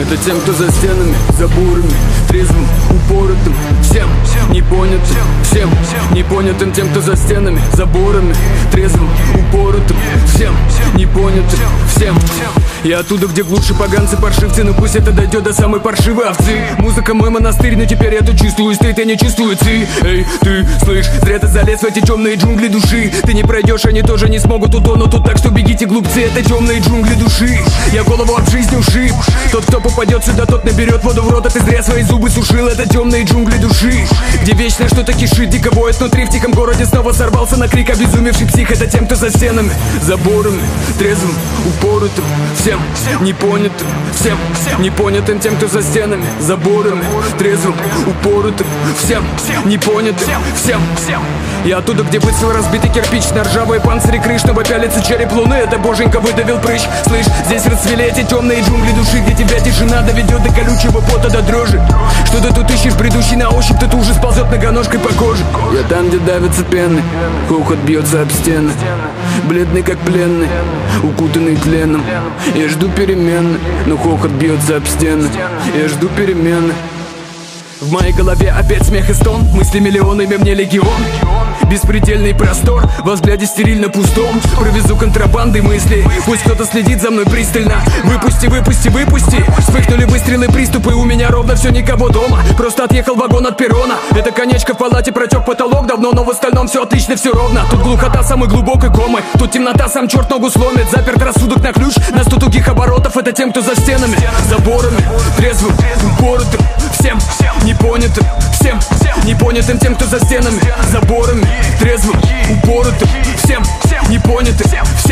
Это тем, кто за стенами, заборами, трезвым, упоротым, всем непонятым, всем непонятым. Тем, кто за стенами, заборами, трезвым, упоротым, всем непонятым, всем. Я оттуда, где глуши поганцы, паршивцы, но пусть это дойдет до самой паршивой овцы. Музыка мой монастырь, но теперь я тут чувствую стыд, я не чувствую ци. Эй, ты, слышь, зря ты залез в эти темные джунгли души. Ты не пройдешь, они тоже не смогут, утонут тут, так что бегите, глупцы, это темные джунгли души. Я голову об жизнь ушиб. Тот, кто попадет сюда, тот наберет воду в рот, а ты зря свои зубы сушил. Это темные джунгли души, где вечное что-то кишит, дико воет внутри. В тихом городе снова сорвался на крик обезумевший псих. Это тем, кто за стенами, заборами, трезвым, упоротым, всем непонятым, всем непонятым. Тем, кто за стенами, заборами, трезвым, упоротым, всем непонятым, всем. Я оттуда, где быт свой разбитый кирпич, на ржавые панцири крыш, но пялится череп луны. Это боженька выдавил прыщ. Слышь, здесь расцвели эти темные джунгли души, где тебя тишина доведет до колючего пота, до дрожи. Что ты тут ищешь, бредущий на ощупь, ты тут уже сползет многоножкой по коже. Я там, где давятся пены, хохот бьется об стены, бледный как пленный, укутанный тленом. Я жду перемены, но хохот бьется об стены. Я жду перемены. В моей голове опять смех и стон, мысли миллионами, мне легион. Беспредельный простор, во взгляде стерильно пустом. Провезу контрабанды мыслей, пусть кто-то следит за мной пристально. Выпусти, выпусти, выпусти. Вспыхнули выстрелы, приступы, у меня ровно все, никого дома. Просто отъехал вагон от перрона. Это конечка в палате, протек потолок давно, но в остальном все отлично, все ровно. Тут глухота самой глубокой комы, тут темнота, сам черт ногу сломит. Заперт рассудок на ключ, на 100 тугих оборотов. Это тем, кто за стенами, заборами, трезвым, упоротым, всем непонятым, всем непонятым. Тем, кто за стенами, заборами, трезвым, упоротым, всем непонятым,